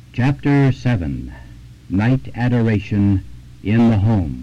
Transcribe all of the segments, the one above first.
Chapter 7. Night Adoration in the Home.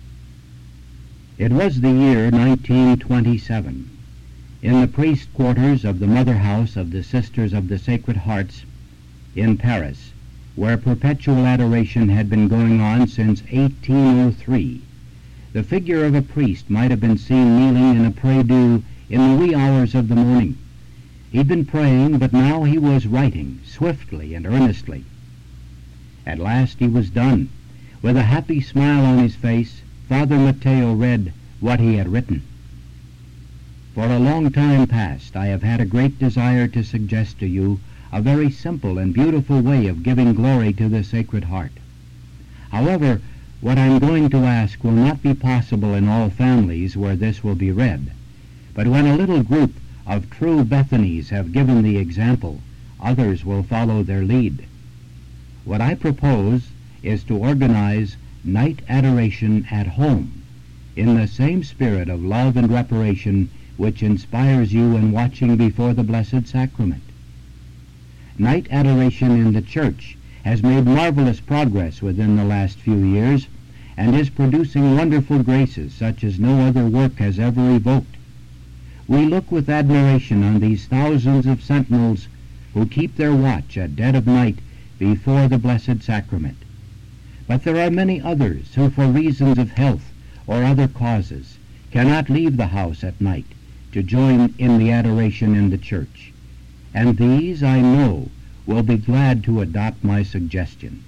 It was the year 1927. In the priest quarters of the Mother House of the Sisters of the Sacred Hearts in Paris, where perpetual adoration had been going on since 1803, the figure of a priest might have been seen kneeling in a prie-dieu in the wee hours of the morning. He'd been praying, but now he was writing, swiftly and earnestly. At last he was done. With a happy smile on his face, Father Matteo read what he had written. For a long time past I have had a great desire to suggest to you a very simple and beautiful way of giving glory to the Sacred Heart. However, what I'm going to ask will not be possible in all families where this will be read, but when a little group of true Bethanies have given the example, others will follow their lead. What I propose is to organize night adoration at home in the same spirit of love and reparation which inspires you in watching before the Blessed Sacrament. Night adoration in the Church has made marvelous progress within the last few years and is producing wonderful graces such as no other work has ever evoked. We look with admiration on these thousands of sentinels who keep their watch at dead of night before the Blessed Sacrament. But there are many others who, for reasons of health or other causes, cannot leave the house at night to join in the adoration in the church, and these, I know, will be glad to adopt my suggestion.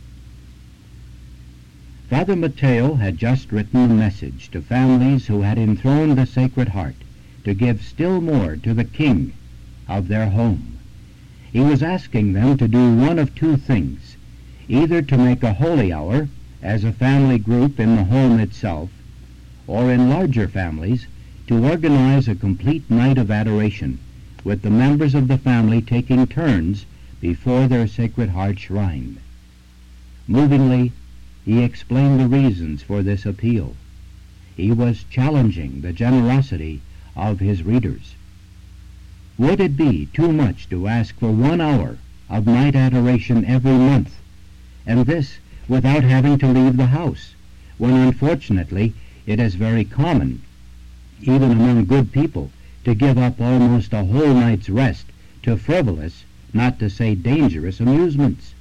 Father Matteo had just written a message to families who had enthroned the Sacred Heart to give still more to the King of their home. He was asking them to do one of two things, either to make a holy hour as a family group in the home itself, or in larger families to organize a complete night of adoration, with the members of the family taking turns before their Sacred Heart shrine. Movingly, he explained the reasons for this appeal. He was challenging the generosity of his readers. Would it be too much to ask for 1 hour of night adoration every month, and this without having to leave the house, when unfortunately it is very common, even among good people, to give up almost a whole night's rest to frivolous, not to say dangerous, amusements?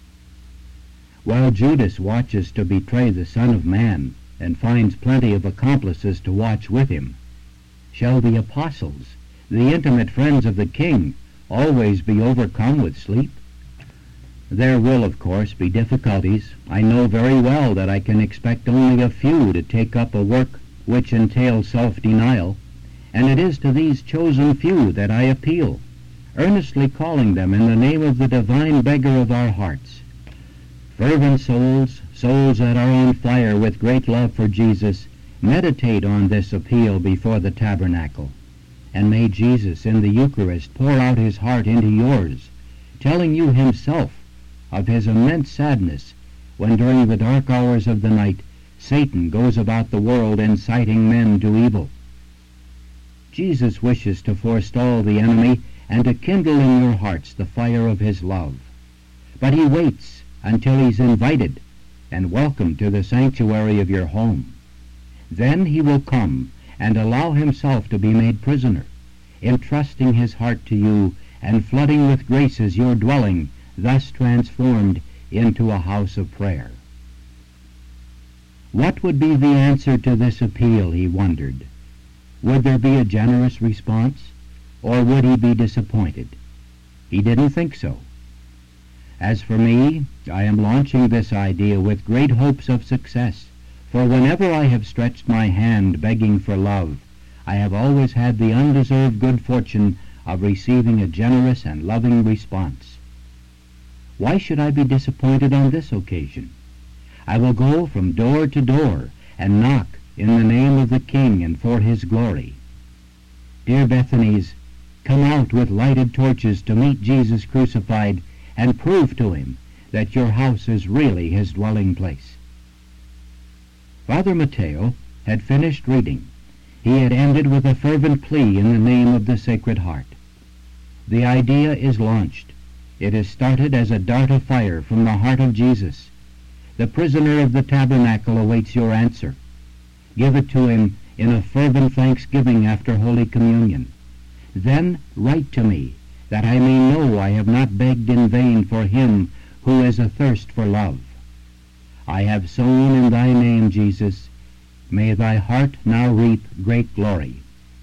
While Judas watches to betray the Son of Man and finds plenty of accomplices to watch with him, shall the apostles, the intimate friends of the King, always be overcome with sleep? There will, of course, be difficulties. I know very well that I can expect only a few to take up a work which entails self-denial, and it is to these chosen few that I appeal, earnestly calling them in the name of the divine beggar of our hearts. Fervent souls, souls that are on fire with great love for Jesus, meditate on this appeal before the tabernacle, and may Jesus in the Eucharist pour out his heart into yours, telling you himself of his immense sadness when during the dark hours of the night Satan goes about the world inciting men to evil. Jesus wishes to forestall the enemy and to kindle in your hearts the fire of his love, but he waits until he's invited and welcomed to the sanctuary of your home. Then he will come and allow himself to be made prisoner, entrusting his heart to you and flooding with graces your dwelling, thus transformed into a house of prayer. What would be the answer to this appeal, he wondered. Would there be a generous response, or would he be disappointed? He didn't think so. As for me, I am launching this idea with great hopes of success, for whenever I have stretched my hand begging for love, I have always had the undeserved good fortune of receiving a generous and loving response. Why should I be disappointed on this occasion? I will go from door to door and knock in the name of the King and for his glory. Dear Bethanies, come out with lighted torches to meet Jesus crucified and prove to him that your house is really his dwelling place. Father Matteo had finished reading. He had ended with a fervent plea in the name of the Sacred Heart. The idea is launched. It is started as a dart of fire from the heart of Jesus. The prisoner of the tabernacle awaits your answer. Give it to him in a fervent thanksgiving after Holy Communion. Then write to me, that I may know I have not begged in vain for him who is athirst for love. I have sown in thy name, Jesus. May thy heart now reap great glory.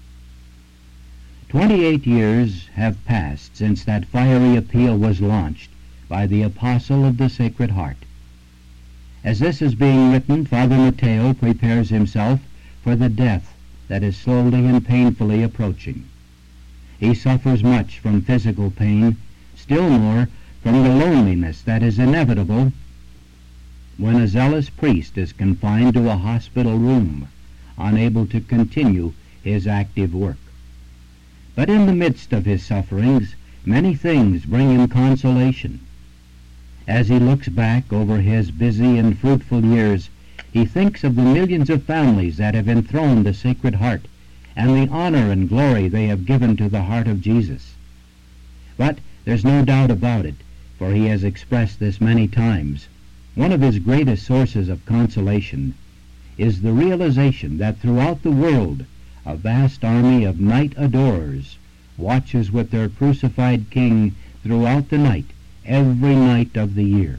28 years have passed since that fiery appeal was launched by the Apostle of the Sacred Heart. As this is being written, Father Mateo prepares himself for the death that is slowly and painfully approaching. He suffers much from physical pain, still more from the loneliness that is inevitable when a zealous priest is confined to a hospital room, unable to continue his active work. But in the midst of his sufferings, many things bring him consolation. As he looks back over his busy and fruitful years, he thinks of the millions of families that have enthroned the Sacred Heart and the honor and glory they have given to the heart of Jesus. But there's no doubt about it, for he has expressed this many times. One of his greatest sources of consolation is the realization that throughout the world a vast army of night adorers watches with their crucified King throughout the night, every night of the year.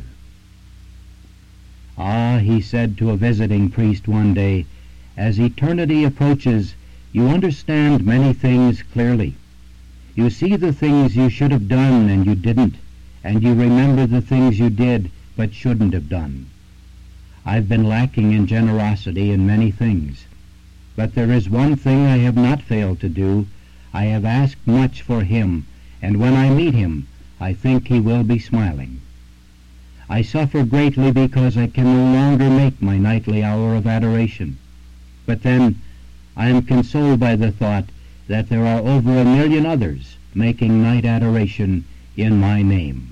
Ah, he said to a visiting priest one day, as eternity approaches, you understand many things clearly. You see the things you should have done and you didn't, and you remember the things you did but shouldn't have done. I've been lacking in generosity in many things, but there is one thing I have not failed to do. I have asked much for him, and when I meet him, I think he will be smiling. I suffer greatly because I can no longer make my nightly hour of adoration. But then I am consoled by the thought that there are over 1 million others making night adoration in my name.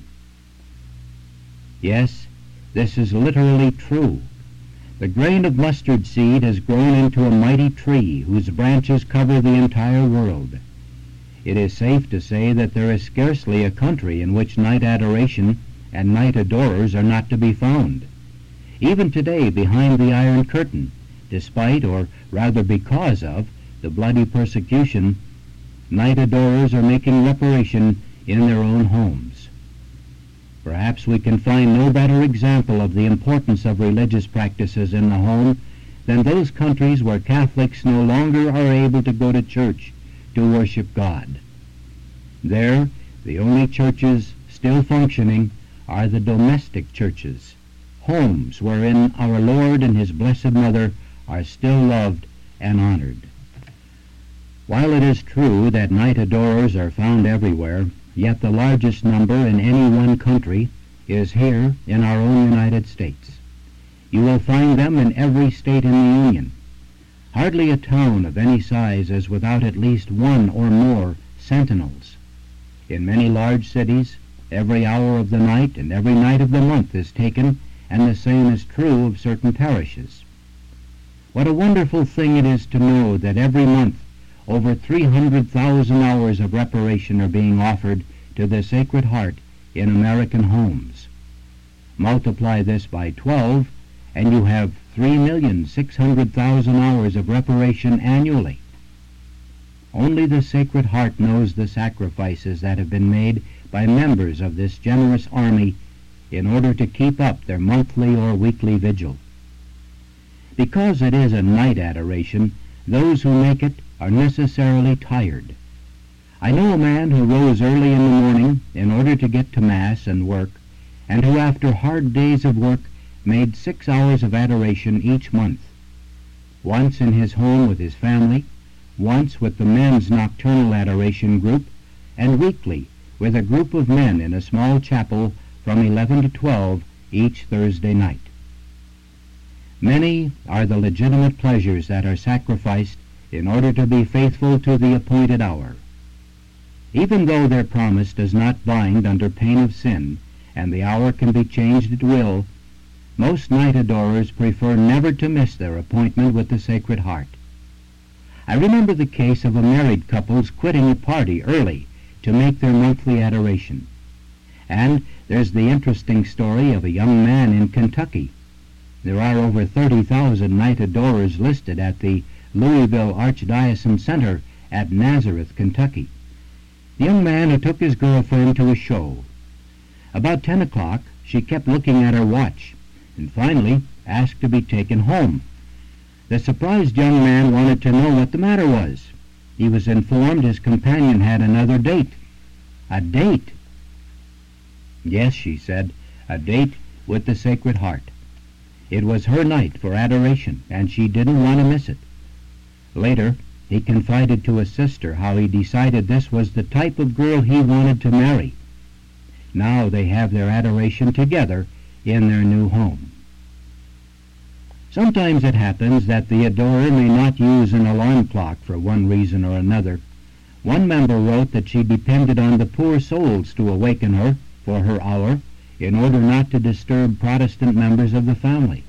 Yes, this is literally true. The grain of mustard seed has grown into a mighty tree whose branches cover the entire world. It is safe to say that there is scarcely a country in which night adoration and night adorers are not to be found. Even today, behind the Iron Curtain, despite, or rather because of, the bloody persecution, night adorers are making reparation in their own homes. Perhaps we can find no better example of the importance of religious practices in the home than those countries where Catholics no longer are able to go to church to worship God. There, the only churches still functioning are the domestic churches, homes wherein our Lord and his Blessed Mother are still loved and honored. While it is true that night adorers are found everywhere, yet the largest number in any one country is here in our own United States. You will find them in every state in the Union. Hardly a town of any size is without at least one or more sentinels. In many large cities, every hour of the night and every night of the month is taken, and the same is true of certain parishes. What a wonderful thing it is to know that every month over 300,000 hours of reparation are being offered to the Sacred Heart in American homes. Multiply this by 12, and you have 3,600,000 hours of reparation annually. Only the Sacred Heart knows the sacrifices that have been made by members of this generous army in order to keep up their monthly or weekly vigil. Because it is a night adoration, those who make it are necessarily tired. I know a man who rose early in the morning in order to get to Mass and work, and who after hard days of work made 6 hours of adoration each month, once in his home with his family, once with the men's nocturnal adoration group, and weekly with a group of men in a small chapel from 11 to 12 each Thursday night. Many are the legitimate pleasures that are sacrificed in order to be faithful to the appointed hour. Even though their promise does not bind under pain of sin, and the hour can be changed at will, most night adorers prefer never to miss their appointment with the Sacred Heart. I remember the case of a married couple's quitting a party early to make their monthly adoration. And there's the interesting story of a young man in Kentucky. There are over 30,000 night adorers listed at the Louisville Archdiocesan Center at Nazareth, Kentucky. The young man who took his girlfriend to a show. About 10 o'clock, she kept looking at her watch, and finally asked to be taken home. The surprised young man wanted to know what the matter was. He was informed his companion had another date. A date? Yes, she said, a date with the Sacred Heart. It was her night for adoration, and she didn't want to miss it. Later, he confided to his sister how he decided this was the type of girl he wanted to marry. Now they have their adoration together in their new home. Sometimes it happens that the adorer may not use an alarm clock for one reason or another. One member wrote that she depended on the poor souls to awaken her for her hour in order not to disturb Protestant members of the family.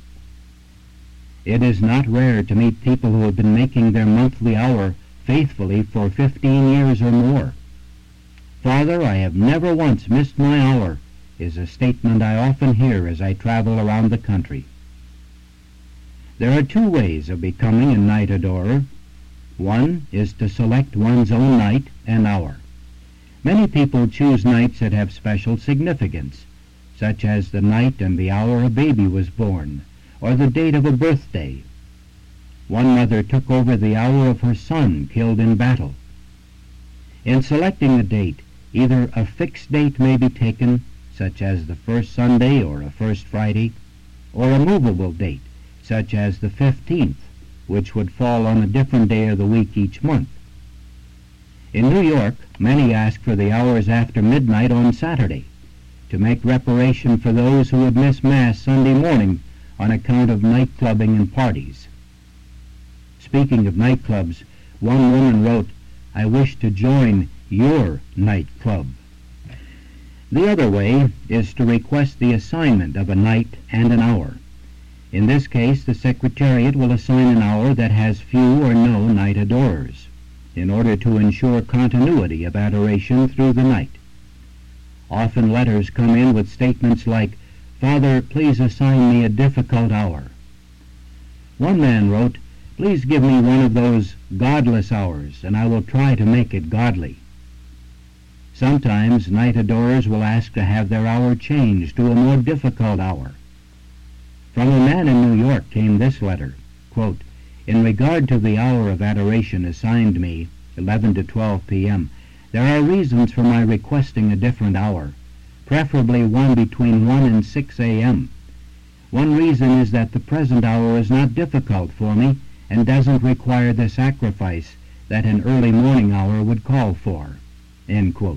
It is not rare to meet people who have been making their monthly hour faithfully for 15 years or more. "Father, I have never once missed my hour," is a statement I often hear as I travel around the country. There are two ways of becoming a night adorer. One is to select one's own night and hour. Many people choose nights that have special significance, such as the night and the hour a baby was born, or the date of a birthday. One mother took over the hour of her son killed in battle. In selecting a date, either a fixed date may be taken, such as the first Sunday or a first Friday, or a movable date, such as the 15th, which would fall on a different day of the week each month. In New York, many ask for the hours after midnight on Saturday, to make reparation for those who would miss Mass Sunday morning on account of night clubbing and parties. Speaking of nightclubs, one woman wrote, "I wish to join your night club." The other way is to request the assignment of a night and an hour. In this case, the Secretariat will assign an hour that has few or no night adorers, in order to ensure continuity of adoration through the night. Often letters come in with statements like, "Father, please assign me a difficult hour." One man wrote, "Please give me one of those godless hours, and I will try to make it godly." Sometimes night adorers will ask to have their hour changed to a more difficult hour. From a man in New York came this letter, quote, "In regard to the hour of adoration assigned me, 11 to 12 p.m., there are reasons for my requesting a different hour, preferably one between 1 and 6 a.m. One reason is that the present hour is not difficult for me and doesn't require the sacrifice that an early morning hour would call for." End quote.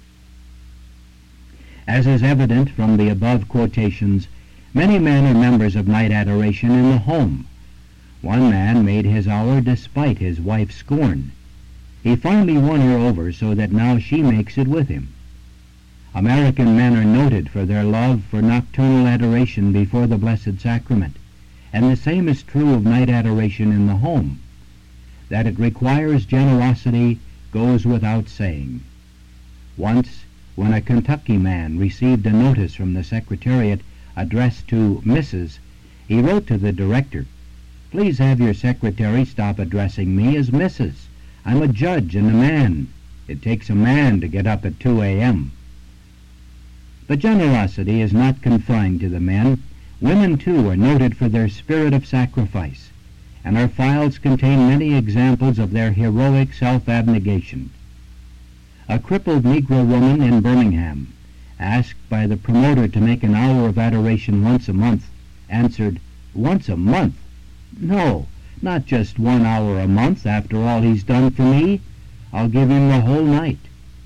As is evident from the above quotations, many men are members of night adoration in the home. One man made his hour despite his wife's scorn. He finally won her over so that now she makes it with him. American men are noted for their love for nocturnal adoration before the Blessed Sacrament, and the same is true of night adoration in the home. That it requires generosity goes without saying. Once, when a Kentucky man received a notice from the Secretariat addressed to Mrs., he wrote to the director, "Please have your secretary stop addressing me as Mrs. I'm a judge and a man. It takes a man to get up at 2 a.m. But generosity is not confined to the men. Women, too, are noted for their spirit of sacrifice, and our files contain many examples of their heroic self-abnegation. A crippled Negro woman in Birmingham, asked by the promoter to make an hour of adoration once a month, answered, "Once a month? No, not just 1 hour a month after all he's done for me. I'll give him the whole night."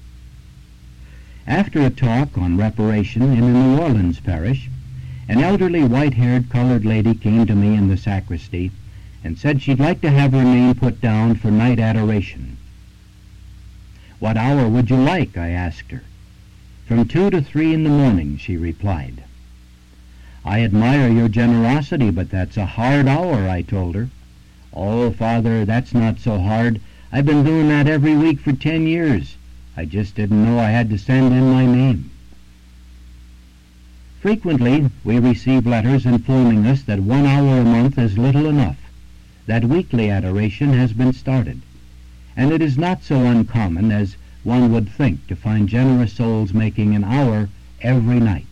After a talk on reparation in a New Orleans parish, an elderly white-haired colored lady came to me in the sacristy and said she'd like to have her name put down for night adoration. "What hour would you like?" I asked her. "From 2 to 3 in the morning," she replied. "I admire your generosity, but that's a hard hour," I told her. "Oh, Father, that's not so hard. I've been doing that every week for 10 years. I just didn't know I had to send in my name." Frequently we receive letters informing us that 1 hour a month is little enough, that weekly adoration has been started, and it is not so uncommon as one would think to find generous souls making an hour every night.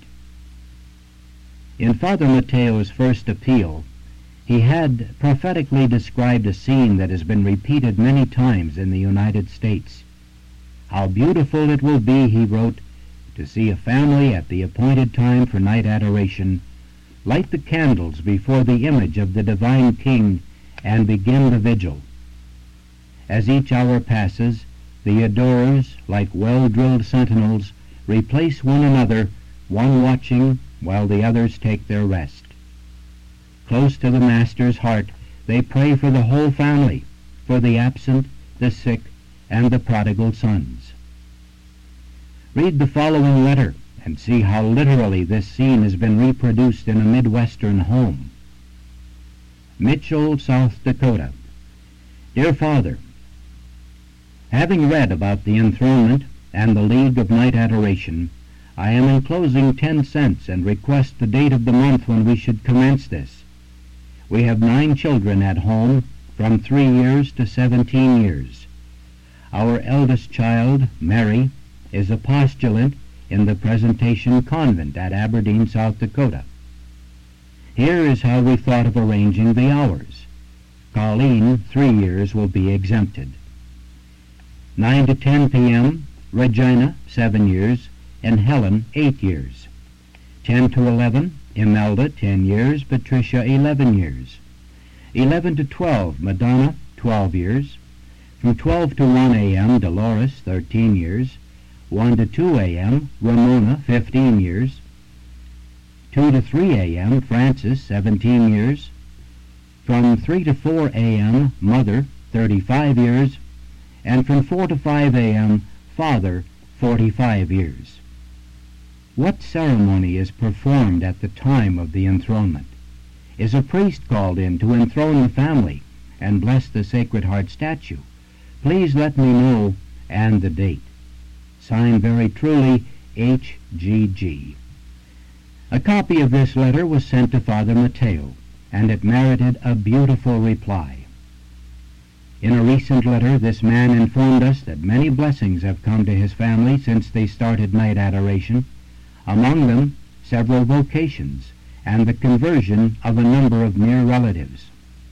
In Father Mateo's first appeal, he had prophetically described a scene that has been repeated many times in the United States. How beautiful it will be, he wrote, to see a family at the appointed time for night adoration light the candles before the image of the divine King and begin the vigil. As each hour passes, the adorers, like well-drilled sentinels, replace one another, one watching while the others take their rest. Close to the Master's heart, they pray for the whole family, for the absent, the sick, and the prodigal sons. Read the following letter and see how literally this scene has been reproduced in a Midwestern home. Mitchell, South Dakota. Dear Father, having read about the enthronement and the League of Night Adoration, I am enclosing 10 cents and request the date of the month when we should commence this. We have 9 children at home, from 3 years to 17 years. Our eldest child, Mary, is a postulant in the Presentation Convent at Aberdeen, South Dakota. Here is how we thought of arranging the hours. Colleen, 3 years, will be exempted. 9 to 10 p.m., Regina, 7 years, and Helen, 8 years. 10 to 11, Imelda, 10 years, Patricia, 11 years. 11 to 12, Madonna, 12 years. From 12 to 1 a.m., Dolores, 13 years. 1 to 2 a.m., Ramona, 15 years. 2 to 3 a.m., Francis, 17 years. From 3 to 4 a.m., Mother, 35 years. And from 4 to 5 a.m., Father, 45 years. What ceremony is performed at the time of the enthronement? Is a priest called in to enthrone the family and bless the Sacred Heart statue? Please let me know and the date. Signed very truly, H.G.G. A copy of this letter was sent to Father Mateo, and it merited a beautiful reply. In a recent letter, this man informed us that many blessings have come to his family since they started night adoration, among them several vocations and the conversion of a number of near relatives.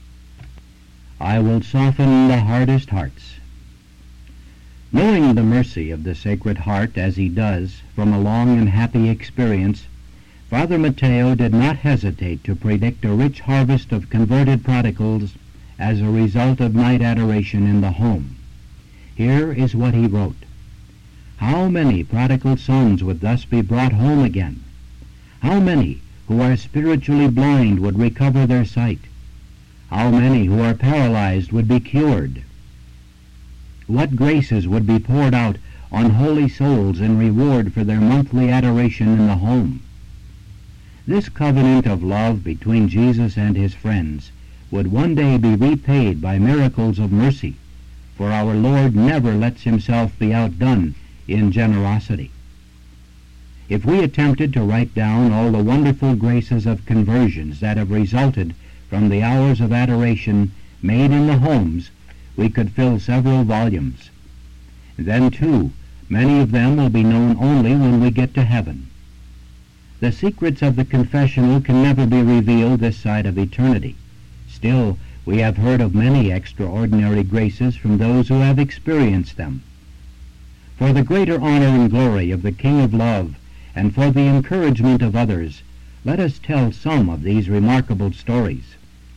I will soften the hardest hearts. Knowing the mercy of the Sacred Heart as he does from a long and happy experience, Father Mateo did not hesitate to predict a rich harvest of converted prodigals as a result of night adoration in the home. Here is what he wrote. How many prodigal sons would thus be brought home again? How many who are spiritually blind would recover their sight? How many who are paralyzed would be cured? What graces would be poured out on holy souls in reward for their monthly adoration in the home? This covenant of love between Jesus and his friends would one day be repaid by miracles of mercy, for our Lord never lets himself be outdone in generosity. If we attempted to write down all the wonderful graces of conversions that have resulted from the hours of adoration made in the homes, we could fill several volumes. Then, too, many of them will be known only when we get to heaven. The secrets of the confessional can never be revealed this side of eternity. Still, we have heard of many extraordinary graces from those who have experienced them. For the greater honor and glory of the King of Love, and for the encouragement of others, let us tell some of these remarkable stories.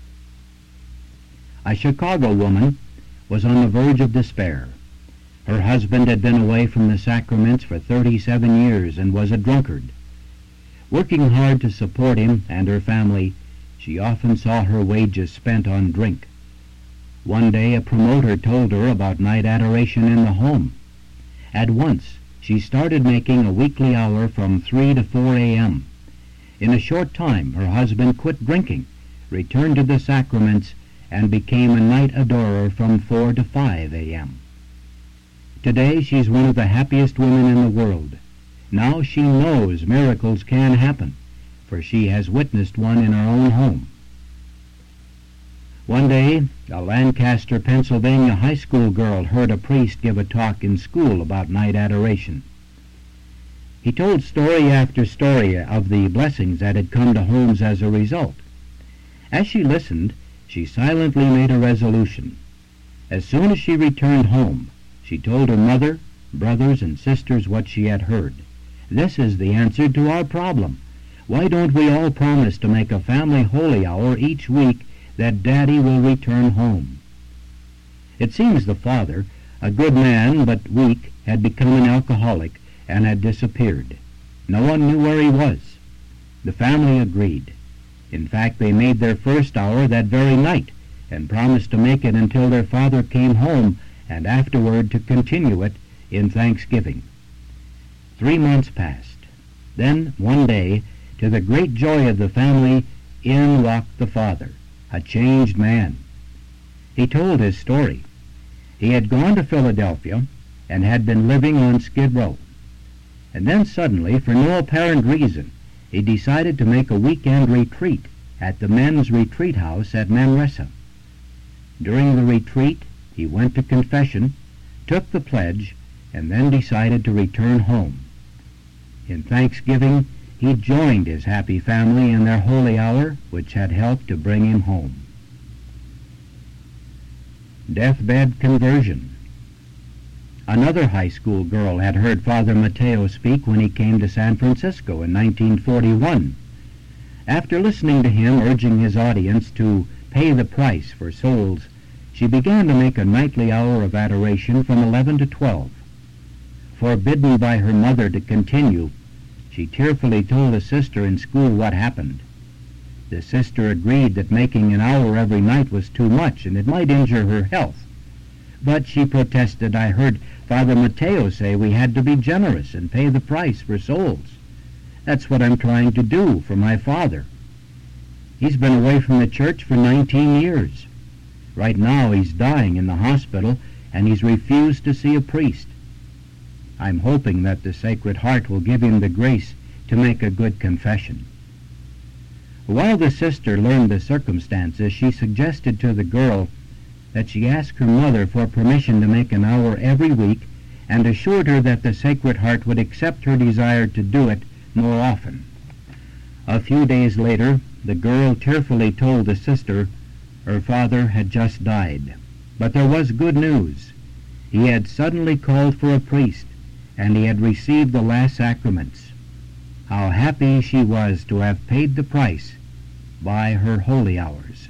A Chicago woman was on the verge of despair. Her husband had been away from the sacraments for 37 years and was a drunkard. Working hard to support him and her family, she often saw her wages spent on drink. One day a promoter told her about night adoration in the home. At once she started making a weekly hour from 3 to 4 a.m. In a short time her husband quit drinking, returned to the sacraments, and became a night adorer from 4 to 5 a.m. Today she's one of the happiest women in the world. Now she knows miracles can happen, for she has witnessed one in her own home. One day, a Lancaster, Pennsylvania high school girl heard a priest give a talk in school about night adoration. He told story after story of the blessings that had come to homes as a result. As she listened, she silently made a resolution. As soon as she returned home, she told her mother, brothers, and sisters what she had heard. This is the answer to our problem. Why don't we all promise to make a family holy hour each week that Daddy will return home? It seems the father, a good man but weak, had become an alcoholic and had disappeared. No one knew where he was. The family agreed. In fact, they made their first hour that very night and promised to make it until their father came home and afterward to continue it in Thanksgiving. 3 months passed. Then, one day, to the great joy of the family, in walked the father, a changed man. He told his story. He had gone to Philadelphia and had been living on Skid Row. And then suddenly, for no apparent reason, he decided to make a weekend retreat at the men's retreat house at Manresa. During the retreat, he went to confession, took the pledge, and then decided to return home. In Thanksgiving, he joined his happy family in their holy hour, which had helped to bring him home. Deathbed conversion. Another high school girl had heard Father Mateo speak when he came to San Francisco in 1941. After listening to him urging his audience to pay the price for souls, she began to make a nightly hour of adoration from 11 to 12. Forbidden by her mother to continue, she tearfully told a sister in school what happened. The sister agreed that making an hour every night was too much and it might injure her health. But she protested, "I heard Father Mateo say we had to be generous and pay the price for souls. That's what I'm trying to do for my father. He's been away from the church for 19 years. Right now he's dying in the hospital and he's refused to see a priest. I'm hoping that the Sacred Heart will give him the grace to make a good confession." While the sister learned the circumstances, she suggested to the girl that she ask her mother for permission to make an hour every week and assured her that the Sacred Heart would accept her desire to do it more often. A few days later, the girl tearfully told the sister her father had just died. But there was good news. He had suddenly called for a priest, and he had received the last sacraments. How happy she was to have paid the price by her holy hours.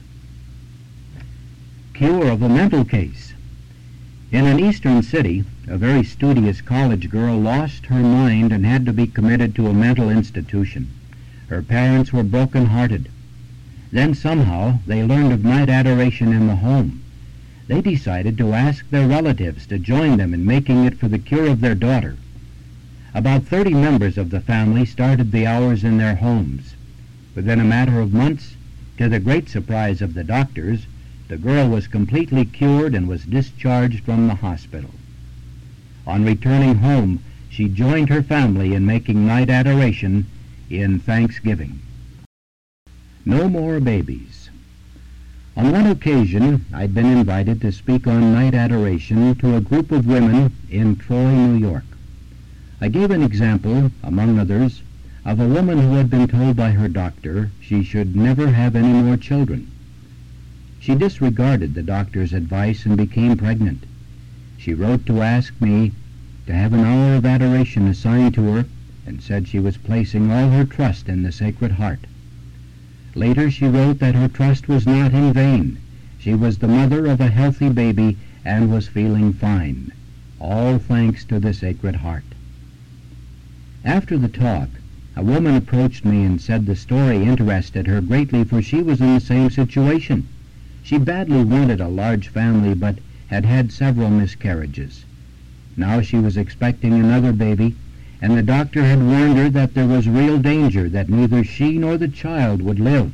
Cure of a mental case. In an eastern city, a very studious college girl lost her mind and had to be committed to a mental institution. Her parents were broken-hearted. Then somehow they learned of night adoration in the home. They decided to ask their relatives to join them in making it for the cure of their daughter. About 30 members of the family started the hours in their homes. Within a matter of months, to the great surprise of the doctors, the girl was completely cured and was discharged from the hospital. On returning home, she joined her family in making night adoration in Thanksgiving. No more babies. On one occasion, I'd been invited to speak on night adoration to a group of women in Troy, New York. I gave an example, among others, of a woman who had been told by her doctor she should never have any more children. She disregarded the doctor's advice and became pregnant. She wrote to ask me to have an hour of adoration assigned to her and said she was placing all her trust in the Sacred Heart. Later she wrote that her trust was not in vain. She was the mother of a healthy baby and was feeling fine, all thanks to the Sacred Heart. After the talk, a woman approached me and said the story interested her greatly, for she was in the same situation. She badly wanted a large family but had had several miscarriages. Now she was expecting another baby, and the doctor had warned her that there was real danger that neither she nor the child would live.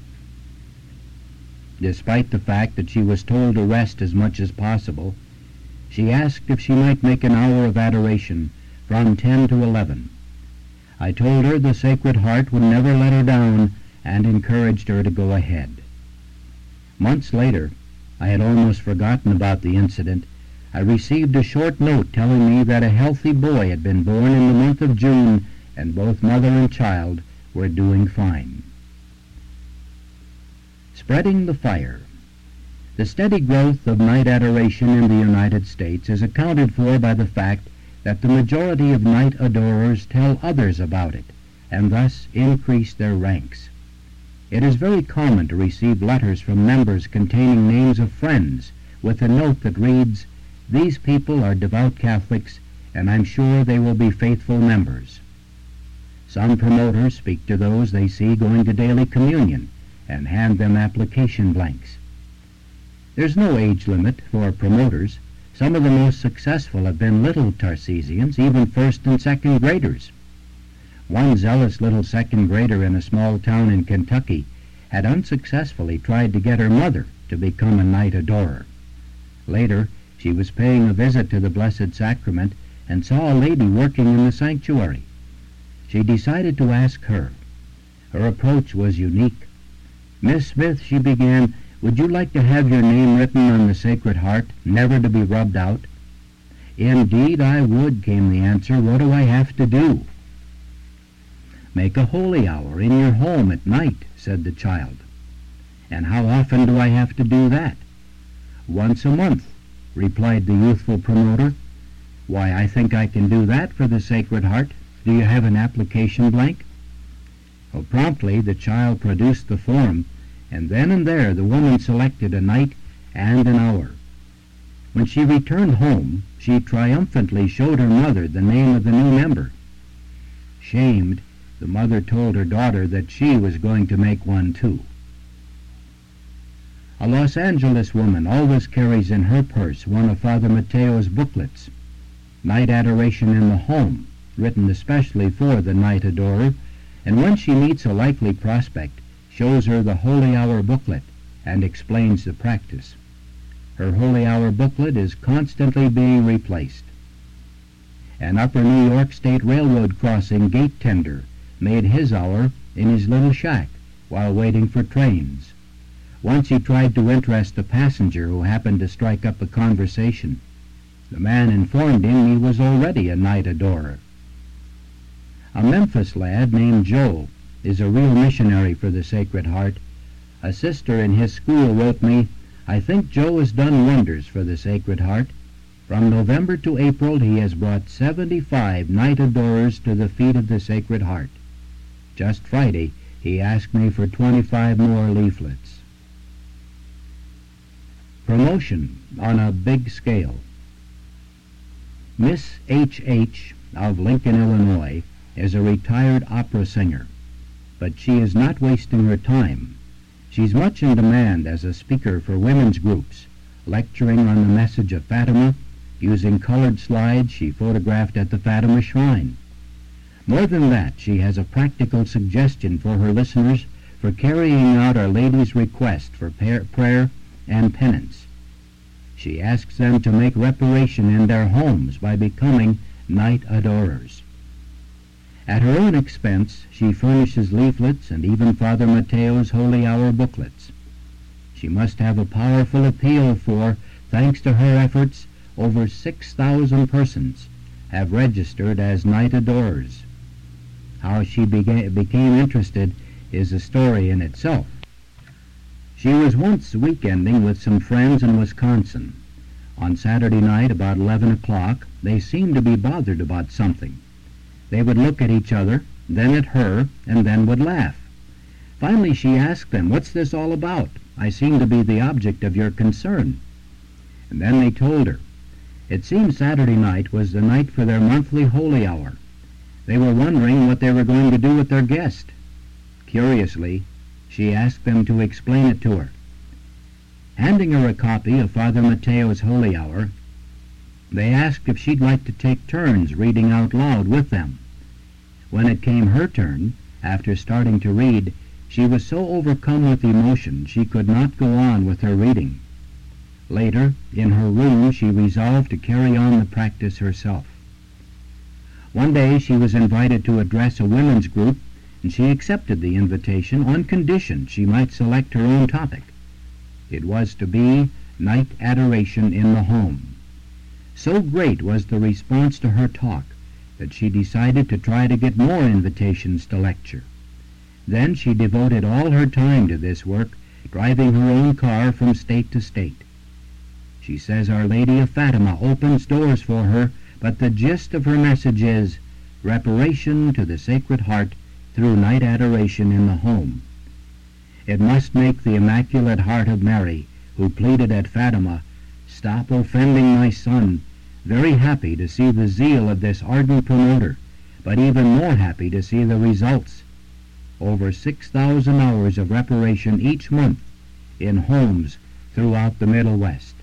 Despite the fact that she was told to rest as much as possible, she asked if she might make an hour of adoration from 10 to 11. I told her the Sacred Heart would never let her down and encouraged her to go ahead. Months later, I had almost forgotten about the incident, I received a short note telling me that a healthy boy had been born in the month of June and both mother and child were doing fine. Spreading the fire. The steady growth of night adoration in the United States is accounted for by the fact that the majority of night adorers tell others about it, and thus increase their ranks. It is very common to receive letters from members containing names of friends, with a note that reads, "These people are devout Catholics, and I'm sure they will be faithful members." Some promoters speak to those they see going to daily communion, and hand them application blanks. There's no age limit for promoters. Some of the most successful have been little Tarsesians, even first and second graders. One zealous little second grader in a small town in Kentucky had unsuccessfully tried to get her mother to become a night adorer. Later, she was paying a visit to the Blessed Sacrament and saw a lady working in the sanctuary. She decided to ask her. Her approach was unique. "Miss Smith," she began, "would you like to have your name written on the Sacred Heart, never to be rubbed out?" "Indeed I would," came the answer. "What do I have to do?" "Make a holy hour in your home at night," said the child. "And how often do I have to do that?" "Once a month," replied the youthful promoter. "Why, I think I can do that for the Sacred Heart. Do you have an application blank?" Well, promptly the child produced the form, and then and there the woman selected a night and an hour. When she returned home, she triumphantly showed her mother the name of the new member. Shamed, the mother told her daughter that she was going to make one too. A Los Angeles woman always carries in her purse one of Father Mateo's booklets, Night Adoration in the Home, written especially for the night adorer, and when she meets a likely prospect, shows her the Holy Hour booklet and explains the practice. Her Holy Hour booklet is constantly being replaced. An Upper New York State Railroad crossing gate tender made his hour in his little shack while waiting for trains. Once he tried to interest a passenger who happened to strike up a conversation. The man informed him he was already a night adorer. A Memphis lad named Joe is a real missionary for the Sacred Heart. A sister in his school wrote me, "I think Joe has done wonders for the Sacred Heart. From November to April he has brought 75 night adorers to the feet of the Sacred Heart. Just Friday he asked me for 25 more leaflets." Promotion on a big scale. Miss H.H. of Lincoln, Illinois, is a retired opera singer, but she is not wasting her time. She's much in demand as a speaker for women's groups, lecturing on the message of Fatima, using colored slides she photographed at the Fatima Shrine. More than that, she has a practical suggestion for her listeners for carrying out Our Lady's request for prayer and penance. She asks them to make reparation in their homes by becoming night adorers. At her own expense, she furnishes leaflets and even Father Mateo's Holy Hour booklets. She must have a powerful appeal, for, thanks to her efforts, over 6,000 persons have registered as night adorers. How she became interested is a story in itself. She was once weekending with some friends in Wisconsin. On Saturday night, about 11 o'clock, they seemed to be bothered about something. They would look at each other, then at her, and then would laugh. Finally she asked them, "What's this all about? I seem to be the object of your concern." And then they told her. It seemed Saturday night was the night for their monthly holy hour. They were wondering what they were going to do with their guest. Curiously, she asked them to explain it to her. Handing her a copy of Father Mateo's Holy Hour, they asked if she'd like to take turns reading out loud with them. When it came her turn, after starting to read, she was so overcome with emotion she could not go on with her reading. Later, in her room, she resolved to carry on the practice herself. One day she was invited to address a women's group, and she accepted the invitation on condition she might select her own topic. It was to be night adoration in the home. So great was the response to her talk that she decided to try to get more invitations to lecture. Then she devoted all her time to this work, driving her own car from state to state. She says Our Lady of Fatima opens doors for her, but the gist of her message is reparation to the Sacred Heart through night adoration in the home. It must make the Immaculate Heart of Mary, who pleaded at Fatima, "Stop offending my son," very happy to see the zeal of this ardent promoter, but even more happy to see the results. Over 6,000 hours of reparation each month in homes throughout the Middle West.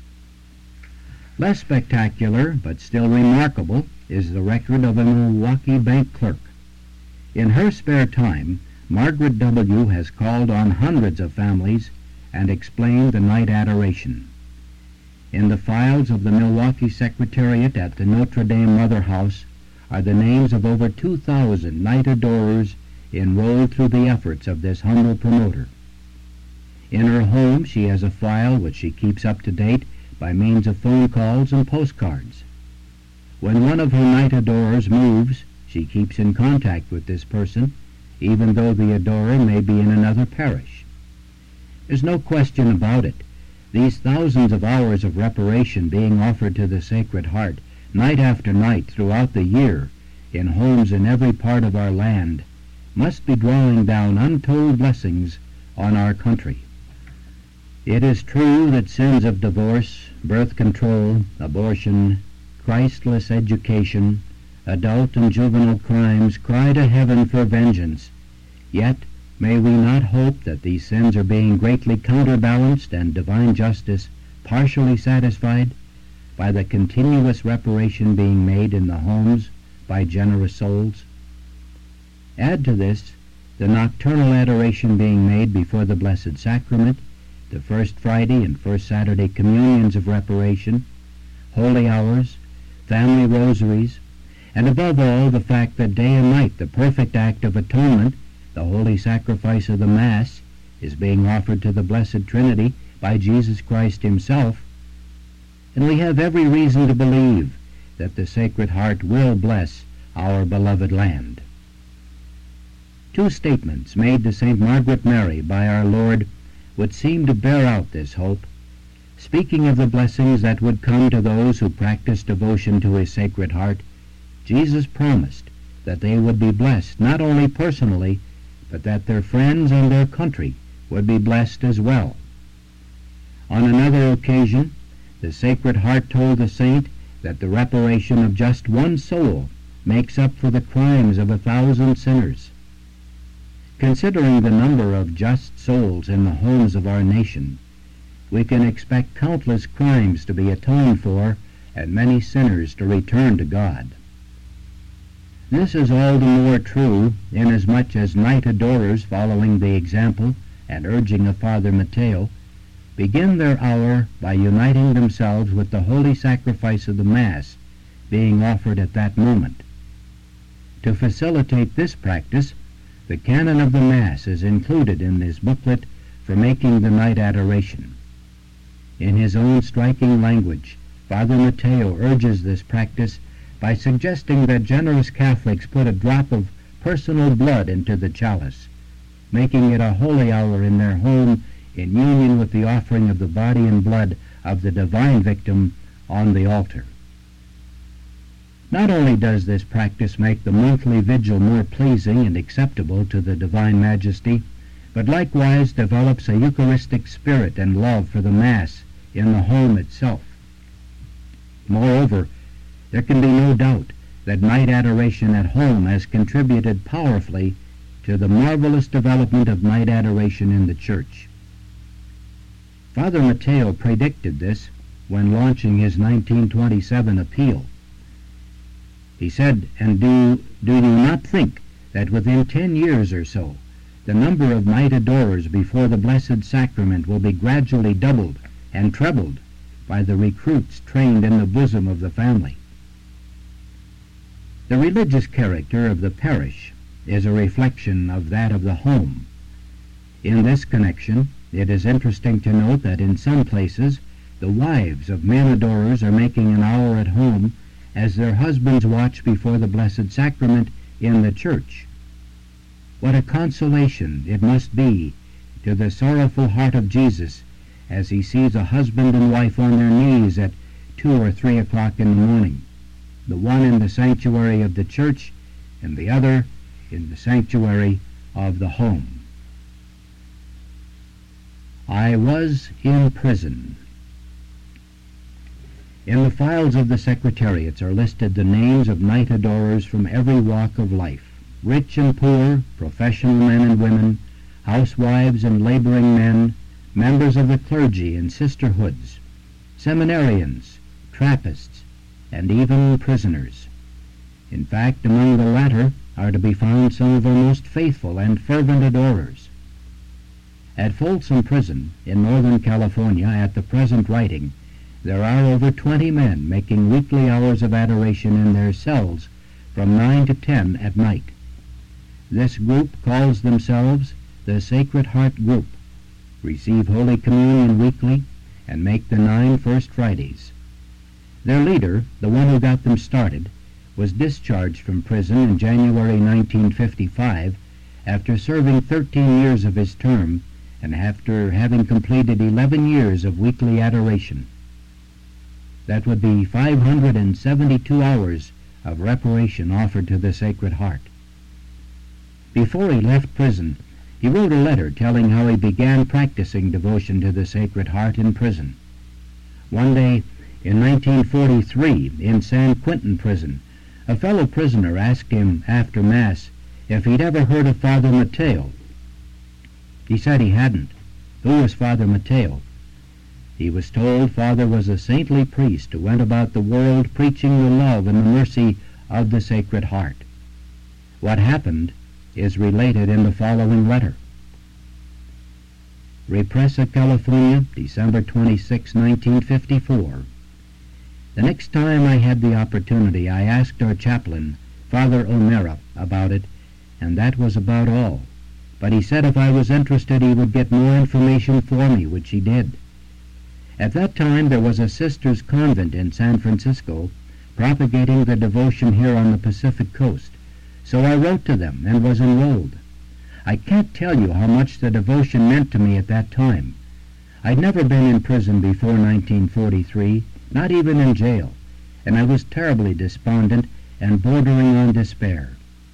Less spectacular, but still remarkable, is the record of a Milwaukee bank clerk. In her spare time, Margaret W. has called on hundreds of families and explained the night adoration. In the files of the Milwaukee Secretariat at the Notre Dame Mother House are the names of over 2,000 night adorers enrolled through the efforts of this humble promoter. In her home she has a file which she keeps up to date by means of phone calls and postcards. When one of her night adorers moves, she keeps in contact with this person, even though the adorer may be in another parish. There's no question about it. These thousands of hours of reparation being offered to the Sacred Heart, night after night throughout the year, in homes in every part of our land, must be drawing down untold blessings on our country. It is true that sins of divorce, birth control, abortion, Christless education, adult and juvenile crimes cry to heaven for vengeance. Yet may we not hope that these sins are being greatly counterbalanced and divine justice partially satisfied by the continuous reparation being made in the homes by generous souls? Add to this the nocturnal adoration being made before the Blessed Sacrament, the First Friday and First Saturday communions of reparation, holy hours, family rosaries, and above all the fact that day and night the perfect act of atonement, the holy sacrifice of the Mass, is being offered to the Blessed Trinity by Jesus Christ himself, and we have every reason to believe that the Sacred Heart will bless our beloved land. Two statements made to St. Margaret Mary by our Lord would seem to bear out this hope. Speaking of the blessings that would come to those who practice devotion to his Sacred Heart, Jesus promised that they would be blessed not only personally, but that their friends and their country would be blessed as well. On another occasion, the Sacred Heart told the saint that the reparation of just one soul makes up for the crimes of 1,000 sinners. Considering the number of just souls in the homes of our nation, we can expect countless crimes to be atoned for and many sinners to return to God. This is all the more true inasmuch as night adorers, following the example and urging of Father Mateo, begin their hour by uniting themselves with the holy sacrifice of the Mass being offered at that moment. To facilitate this practice, the canon of the Mass is included in this booklet for making the night adoration. In his own striking language, Father Mateo urges this practice by suggesting that generous Catholics put a drop of personal blood into the chalice, making it a holy hour in their home in union with the offering of the body and blood of the divine victim on the altar. Not only does this practice make the monthly vigil more pleasing and acceptable to the Divine Majesty, but likewise develops a Eucharistic spirit and love for the Mass in the home itself. Moreover, there can be no doubt that night adoration at home has contributed powerfully to the marvelous development of night adoration in the Church. Father Mateo predicted this when launching his 1927 appeal. He said, "And do you not think that within 10 years or so, the number of night adorers before the Blessed Sacrament will be gradually doubled and trebled by the recruits trained in the bosom of the family?" The religious character of the parish is a reflection of that of the home. In this connection, it is interesting to note that in some places the wives of men adorers are making an hour at home as their husbands watch before the Blessed Sacrament in the church. What a consolation it must be to the sorrowful heart of Jesus as he sees a husband and wife on their knees at 2 or 3 o'clock in the morning, the one in the sanctuary of the church and the other in the sanctuary of the home. I was in prison. In the files of the secretariats are listed the names of night adorers from every walk of life, rich and poor, professional men and women, housewives and laboring men, members of the clergy and sisterhoods, seminarians, Trappists, and even prisoners. In fact, among the latter are to be found some of our most faithful and fervent adorers. At Folsom Prison in Northern California at the present writing, there are over 20 men making weekly hours of adoration in their cells from 9 to 10 at night. This group calls themselves the Sacred Heart Group, receive Holy Communion weekly, and make the 9 First Fridays. Their leader, the one who got them started, was discharged from prison in January 1955 after serving 13 years of his term and after having completed 11 years of weekly adoration. That would be 572 hours of reparation offered to the Sacred Heart. Before he left prison, he wrote a letter telling how he began practicing devotion to the Sacred Heart in prison. One day, in 1943, in San Quentin prison, a fellow prisoner asked him after Mass if he'd ever heard of Father Mateo. He said he hadn't. Who was Father Mateo? He was told Father was a saintly priest who went about the world preaching the love and the mercy of the Sacred Heart. What happened is related in the following letter. Represa, California, December 26, 1954. The next time I had the opportunity, I asked our chaplain, Father O'Meara, about it, and that was about all. But he said if I was interested, he would get more information for me, which he did. At that time, there was a sisters' convent in San Francisco propagating the devotion here on the Pacific coast, so I wrote to them and was enrolled. I can't tell you how much the devotion meant to me at that time. I'd never been in prison before 1943, not even in jail, and I was terribly despondent and bordering on despair.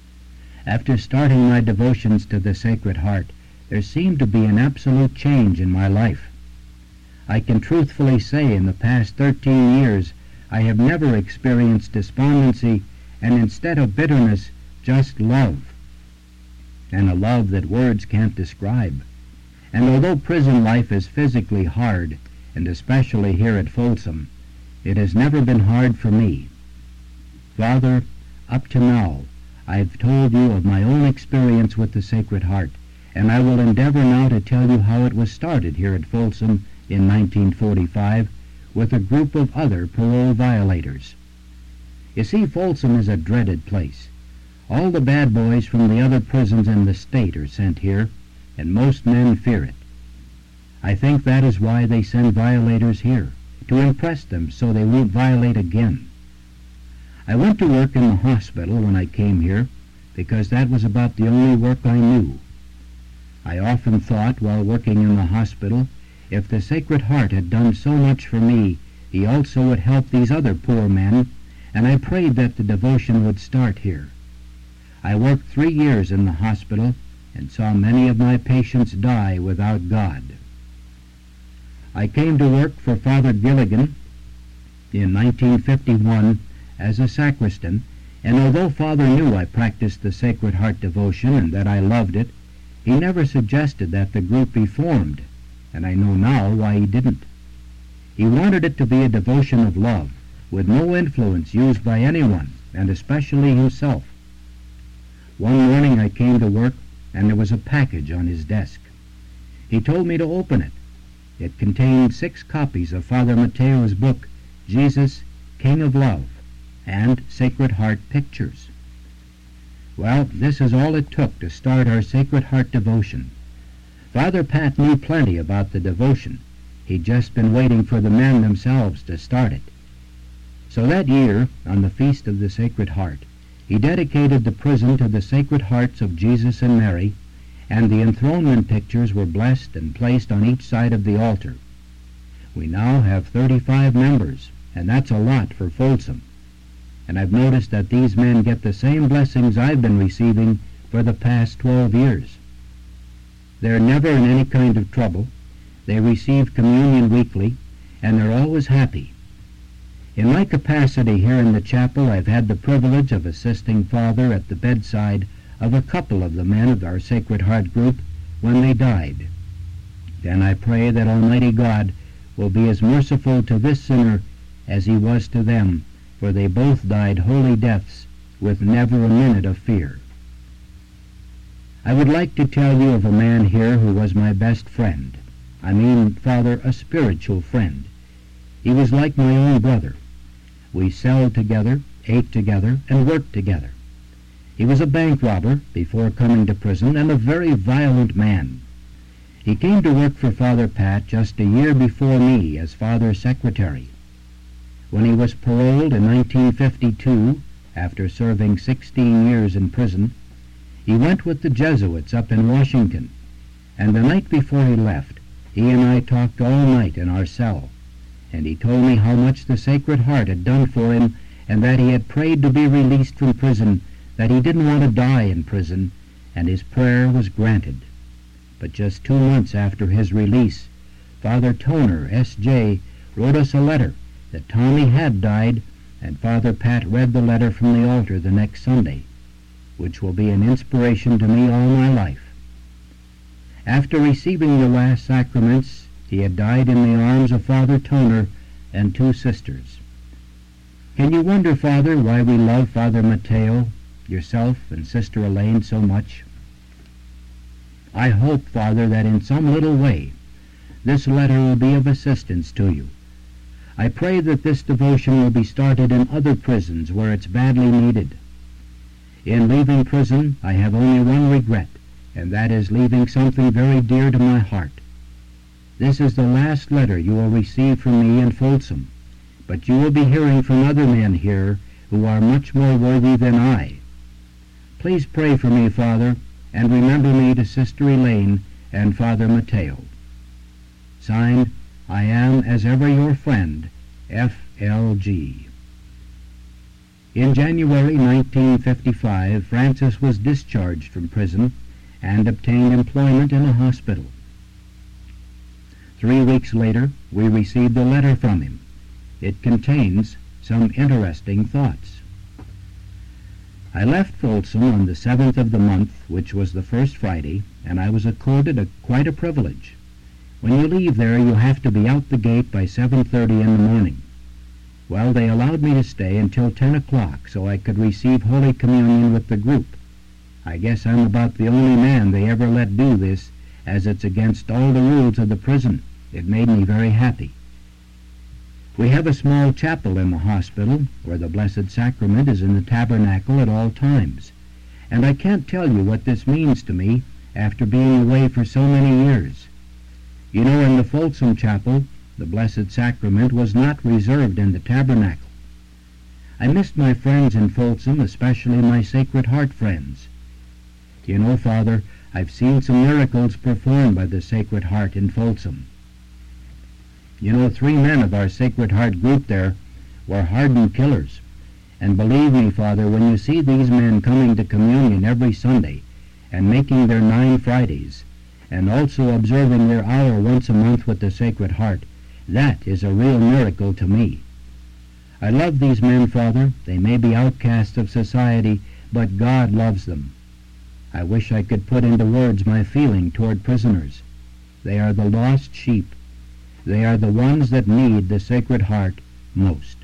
After starting my devotions to the Sacred Heart, there seemed to be an absolute change in my life. I can truthfully say in the past 13 years I have never experienced despondency, and instead of bitterness, just love, and a love that words can't describe. And although prison life is physically hard, and especially here at Folsom, it has never been hard for me. Father, up to now, I've told you of my own experience with the Sacred Heart, and I will endeavor now to tell you how it was started here at Folsom in 1945 with a group of other parole violators. You see, Folsom is a dreaded place. All the bad boys from the other prisons in the state are sent here, and most men fear it. I think that is why they send violators here, to impress them so they won't violate again. I went to work in the hospital when I came here, because that was about the only work I knew. I often thought, while working in the hospital, if the Sacred Heart had done so much for me, he also would help these other poor men, and I prayed that the devotion would start here. I worked 3 years in the hospital and saw many of my patients die without God. I came to work for Father Gilligan in 1951 as a sacristan, and although Father knew I practiced the Sacred Heart devotion and that I loved it, he never suggested that the group be formed, and I know now why he didn't. He wanted it to be a devotion of love, with no influence used by anyone, and especially himself. One morning I came to work, and there was a package on his desk. He told me to open it. It contained 6 copies of Father Mateo's book, Jesus, King of Love. and Sacred Heart pictures. Well, this is all it took to start our Sacred Heart devotion. Father Pat knew plenty about the devotion. He'd just been waiting for the men themselves to start it. So that year, on the Feast of the Sacred Heart, he dedicated the prison to the Sacred Hearts of Jesus and Mary, and the enthronement pictures were blessed and placed on each side of the altar. We now have 35 members, and that's a lot for Folsom. And I've noticed that these men get the same blessings I've been receiving for the past 12 years. They're never in any kind of trouble. They receive communion weekly, and they're always happy. In my capacity here in the chapel, I've had the privilege of assisting Father at the bedside of a couple of the men of our Sacred Heart group when they died. And I pray that Almighty God will be as merciful to this sinner as he was to them, for they both died holy deaths with never a minute of fear. I would like to tell you of a man here who was my best friend. I mean, Father, a spiritual friend. He was like my own brother. We celled together, ate together, and worked together. He was a bank robber before coming to prison, and a very violent man. He came to work for Father Pat just a year before me as Father's secretary. When he was paroled in 1952, after serving 16 years in prison, he went with the Jesuits up in Washington, and the night before he left, he and I talked all night in our cell, and he told me how much the Sacred Heart had done for him, and that he had prayed to be released from prison, that he didn't want to die in prison, and his prayer was granted. But just 2 months after his release, Father Toner, S.J., wrote us a letter that Tommy had died, and Father Pat read the letter from the altar the next Sunday, which will be an inspiration to me all my life. After receiving the last sacraments, he had died in the arms of Father Toner and 2 sisters. Can you wonder, Father, why we love Father Mateo, yourself, and Sister Elaine so much? I hope, Father, that in some little way this letter will be of assistance to you. I pray that this devotion will be started in other prisons where it's badly needed. In leaving prison, I have only one regret, and that is leaving something very dear to my heart. This is the last letter you will receive from me in Folsom, but you will be hearing from other men here who are much more worthy than I. Please pray for me, Father, and remember me to Sister Elaine and Father Mateo. Signed, I am, as ever, your friend, F.L.G. In January 1955, Francis was discharged from prison and obtained employment in a hospital. 3 weeks later, we received a letter from him. It contains some interesting thoughts. I left Folsom on the 7th of the month, which was the first Friday, and I was accorded quite a privilege. When you leave there, you have to be out the gate by 7:30 in the morning. Well, they allowed me to stay until 10 o'clock so I could receive Holy Communion with the group. I guess I'm about the only man they ever let do this, as it's against all the rules of the prison. It made me very happy. We have a small chapel in the hospital where the Blessed Sacrament is in the tabernacle at all times, and I can't tell you what this means to me after being away for so many years. You know, in the Folsom Chapel, the Blessed Sacrament was not reserved in the tabernacle. I missed my friends in Folsom, especially my Sacred Heart friends. You know, Father, I've seen some miracles performed by the Sacred Heart in Folsom. You know, 3 men of our Sacred Heart group there were hardened killers. And believe me, Father, when you see these men coming to communion every Sunday and making their 9 Fridays, and also observing their hour once a month with the Sacred Heart, that is a real miracle to me. I love these men, Father. They may be outcasts of society, but God loves them. I wish I could put into words my feeling toward prisoners. They are the lost sheep. They are the ones that need the Sacred Heart most.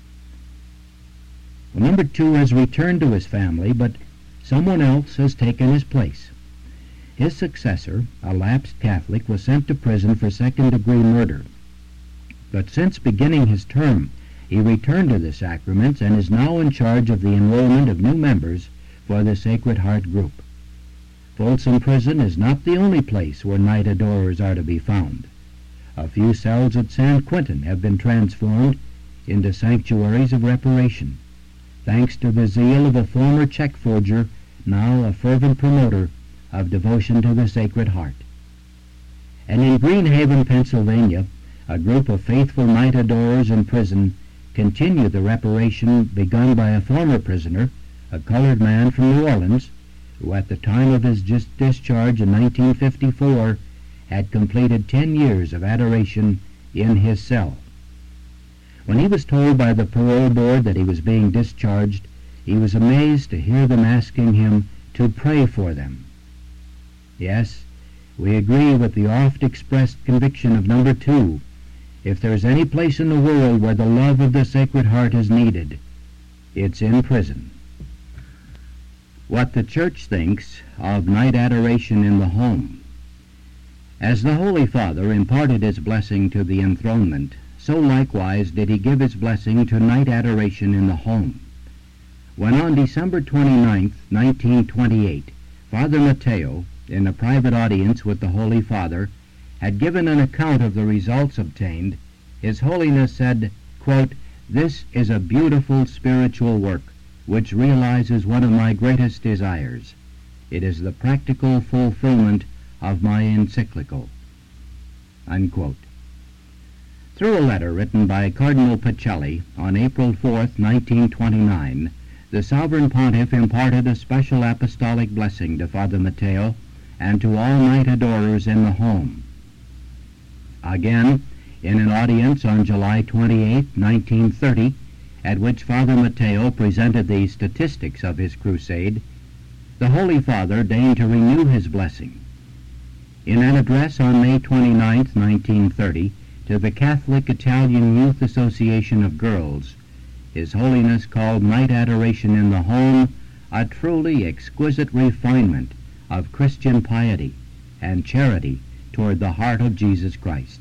Well, number 2 has returned to his family, but someone else has taken his place. His successor, a lapsed Catholic, was sent to prison for second-degree murder. But since beginning his term He returned to the sacraments and is now in charge of the enrollment of new members for the Sacred Heart group. Folsom Prison is not the only place where night adorers are to be found. A few cells at San Quentin have been transformed into sanctuaries of reparation, thanks to the zeal of a former check forger, now a fervent promoter of devotion to the Sacred Heart. And in Greenhaven, Pennsylvania, a group of faithful night adorers in prison continue the reparation begun by a former prisoner, a colored man from New Orleans, who at the time of his discharge in 1954 had completed 10 years of adoration in his cell. When he was told by the parole board that he was being discharged, he was amazed to hear them asking him to pray for them. Yes, we agree with the oft-expressed conviction of number 2. If there's any place in the world where the love of the Sacred Heart is needed, it's in prison. What the Church thinks of night adoration in the home. As the Holy Father imparted his blessing to the enthronement, so likewise did he give his blessing to night adoration in the home. When on December 29, 1928, Father Mateo, in a private audience with the Holy Father, had given an account of the results obtained, His Holiness said, quote, "This is a beautiful spiritual work which realizes one of my greatest desires. It is the practical fulfillment of my encyclical." Unquote. Through a letter written by Cardinal Pacelli on April 4, 1929, the Sovereign Pontiff imparted a special apostolic blessing to Father Mateo and to all night adorers in the home. Again, in an audience on July 28, 1930, at which Father Mateo presented the statistics of his crusade, the Holy Father deigned to renew his blessing. In an address on May 29, 1930, to the Catholic Italian Youth Association of Girls, His Holiness called night adoration in the home a truly exquisite refinement of Christian piety and charity toward the heart of Jesus Christ.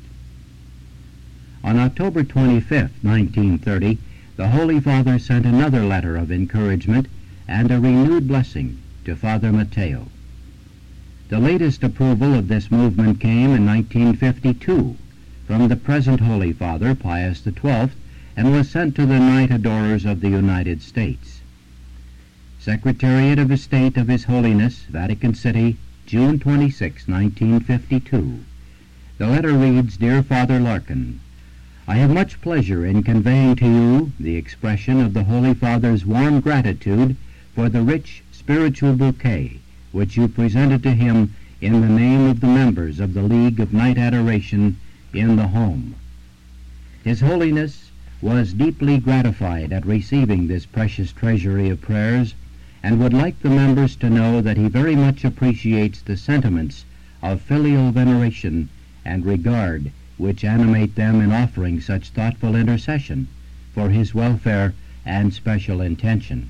On October 25, 1930, the Holy Father sent another letter of encouragement and a renewed blessing to Father Mateo. The latest approval of this movement came in 1952 from the present Holy Father, Pius XII, and was sent to the night adorers of the United States. Secretariat of State of His Holiness, Vatican City, June 26, 1952. The letter reads, "Dear Father Larkin, I have much pleasure in conveying to you the expression of the Holy Father's warm gratitude for the rich spiritual bouquet which you presented to him in the name of the members of the League of Night Adoration in the home. His Holiness was deeply gratified at receiving this precious treasury of prayers and would like the members to know that he very much appreciates the sentiments of filial veneration and regard which animate them in offering such thoughtful intercession for his welfare and special intention.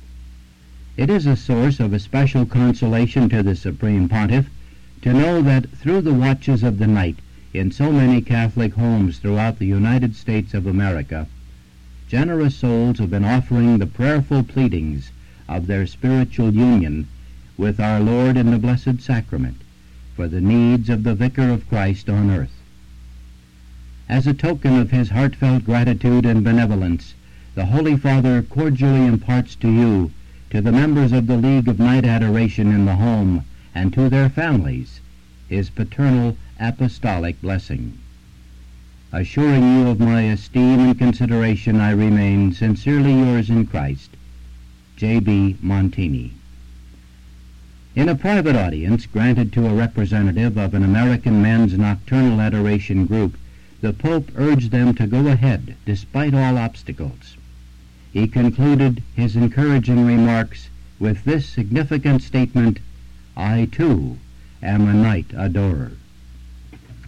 It is a source of especial consolation to the Supreme Pontiff to know that through the watches of the night in so many Catholic homes throughout the United States of America, generous souls have been offering the prayerful pleadings of their spiritual union with our Lord in the Blessed Sacrament for the needs of the Vicar of Christ on earth. As a token of his heartfelt gratitude and benevolence, the Holy Father cordially imparts to you, to the members of the League of Night Adoration in the home, and to their families, his paternal apostolic blessing. Assuring you of my esteem and consideration, I remain sincerely yours in Christ, J.B. Montini." In a private audience granted to a representative of an American men's nocturnal adoration group, the Pope urged them to go ahead despite all obstacles. He concluded his encouraging remarks with this significant statement, "I too am a night adorer."